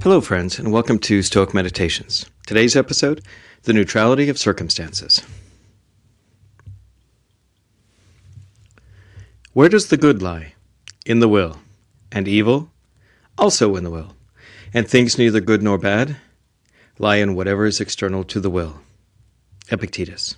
Hello, friends, and welcome to Stoic Meditations. Today's episode, The Neutrality of Circumstances. Where does the good lie? In the will. And evil? Also in the will. And things neither good nor bad lie in whatever is external to the will. Epictetus.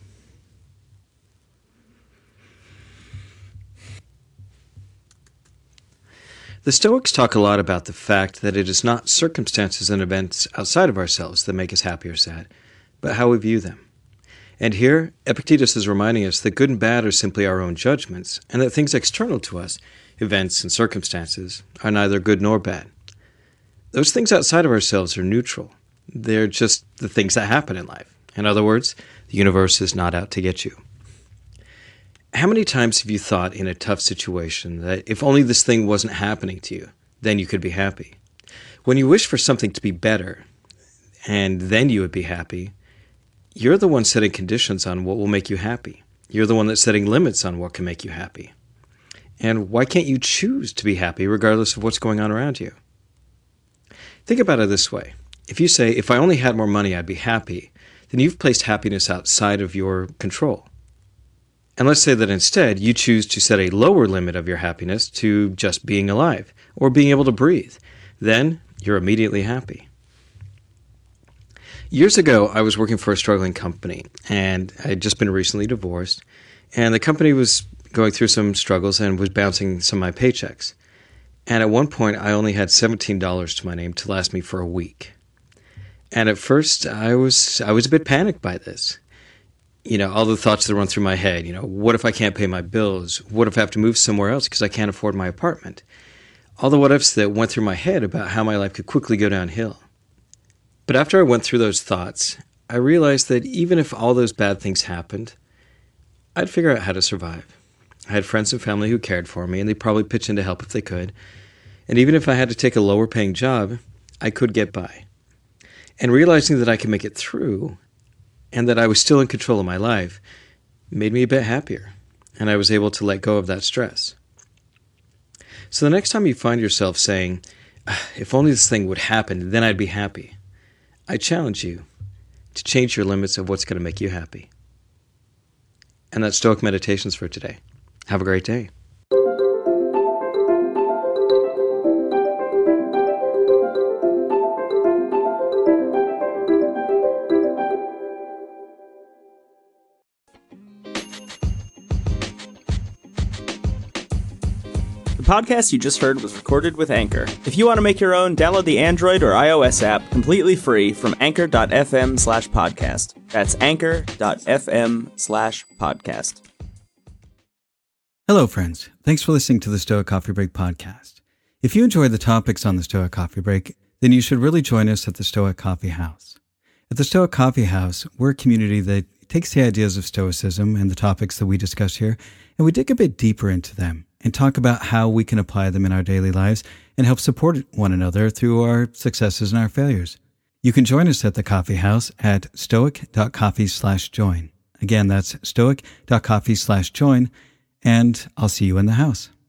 The Stoics talk a lot about the fact that it is not circumstances and events outside of ourselves that make us happy or sad, but how we view them. And here, Epictetus is reminding us that good and bad are simply our own judgments, and that things external to us, events and circumstances, are neither good nor bad. Those things outside of ourselves are neutral. They're just the things that happen in life. In other words, the universe is not out to get you. How many times have you thought in a tough situation that if only this thing wasn't happening to you, then you could be happy? When you wish for something to be better, and then you would be happy, you're the one setting conditions on what will make you happy. You're the one that's setting limits on what can make you happy. And why can't you choose to be happy regardless of what's going on around you? Think about it this way. If you say, if I only had more money, I'd be happy, then you've placed happiness outside of your control. And let's say that instead you choose to set a lower limit of your happiness to just being alive or being able to breathe. Then you're immediately happy. Years ago, I was working for a struggling company, and I had just been recently divorced, and the company was going through some struggles and was bouncing some of my paychecks. And at one point, I only had $17 to my name to last me for a week. And at first, I was a bit panicked by this. All the thoughts that run through my head, what if I can't pay my bills? What if I have to move somewhere else because I can't afford my apartment? All the what ifs that went through my head about how my life could quickly go downhill. But after I went through those thoughts, I realized that even if all those bad things happened, I'd figure out how to survive. I had friends and family who cared for me, and they'd probably pitch in to help if they could. And even if I had to take a lower paying job, I could get by. And realizing that I could make it through, and that I was still in control of my life, made me a bit happier, and I was able to let go of that stress. So the next time you find yourself saying, if only this thing would happen, then I'd be happy, I challenge you to change your limits of what's going to make you happy. And that's Stoic Meditations for today. Have a great day. The podcast you just heard was recorded with Anchor. If you want to make your own, download the Android or iOS app completely free from anchor.fm/podcast. That's anchor.fm/podcast. Hello, friends. Thanks for listening to the Stoic Coffee Break podcast. If you enjoy the topics on the Stoic Coffee Break, then you should really join us at the Stoic Coffee House. At the Stoic Coffee House, we're a community that takes the ideas of Stoicism and the topics that we discuss here, and we dig a bit deeper into them and talk about how we can apply them in our daily lives and help support one another through our successes and our failures. You can join us at the Coffee House at stoic.coffee/join. Again, that's stoic.coffee/join, and I'll see you in the house.